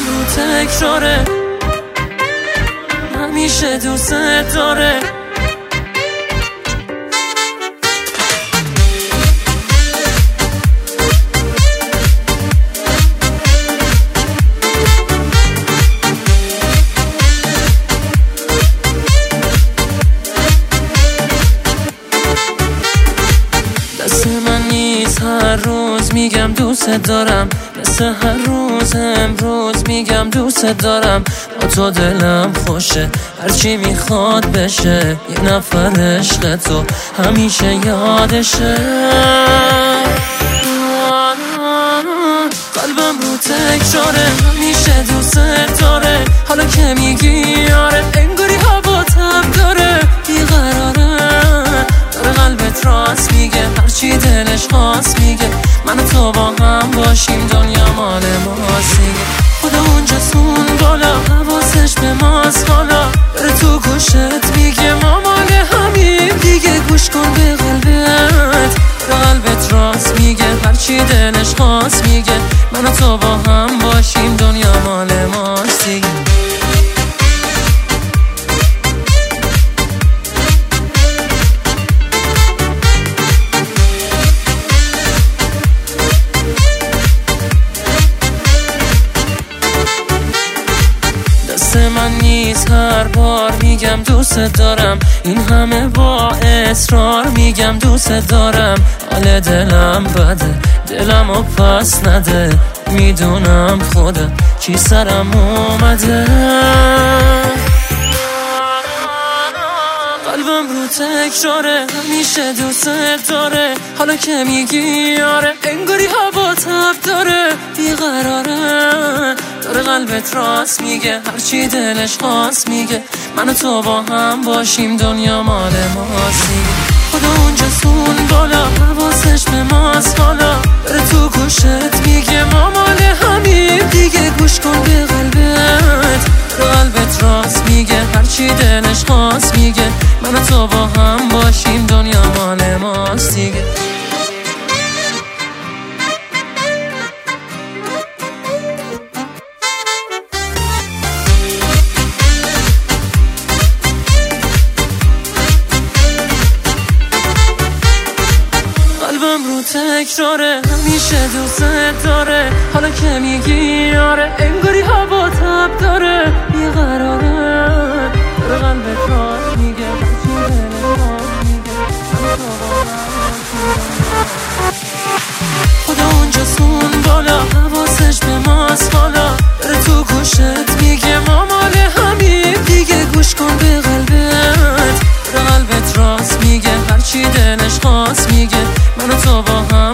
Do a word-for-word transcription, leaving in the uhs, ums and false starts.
قلبم رو تکراره، همیشه دوست داره. دست من نیست هر روز میگم دوست دارم، مثل هر روز امروز میگم دوست دارم. با تو دلم خوشه، هرچی میخواد بشه، یه نفر عشق تو همیشه یادشه. قلبم رو تکراره، همیشه دوست داره. حالا که میگی آره، انگاری هوا تب داره، بیقراره. داره قلبت راست میگه، هرچی دلش خواست میگه. من و تو با هم باشیم، دنیا مال ماست دیگه. خدا اونجا سون بالا، حواسش به ماست حالا. بره تو گوشت میگه ما مال همیم دیگه. گوش کن به قلبت، به قلبت راست میگه، هرچی دلش خواست میگه. من و تو با هم باشیم، دنیا مال ماست دیگه. دست من نیست هر بار میگم دوست دارم، این همه با اصرار میگم دوست دارم. حال دلم بده، دلم رو پس نده، میدونم خودم چی سرم اومده. قلبم رو تکراره، همیشه دوست داره. حالا که میگی آره، انگاری هوا تب داره، بیقراره. داره قلبت راست میگه، هرچی دلش خواست میگه. من و تو با هم باشیم، دنیا مال ماست دیگه. خدا اونجا سون بالا، حواسش به ماست حالا. بره تو گوشت میگه ما مال همیم دیگه. گوش کن به قلبت، رو قلبت راست میگه، هرچی دلش خواست میگه. من و تو با هم باشیم، دنیا مال ماست دیگه. قلبم رو تکراره، همیشه دوست داره. حالا که میگی آره، انگاری هوا تب داره، بیقراره. داره قلبت راست میگه، هرچی دلت خواست میگه. خدا اونجا سون بالا، حواسش به ماست حالا. بره تو گوشت میگه ما مال همیم دیگه. گوش کن به قلبت، داره قلبت راست میگه، هرچی دلش خواست میگه. من و تو با هم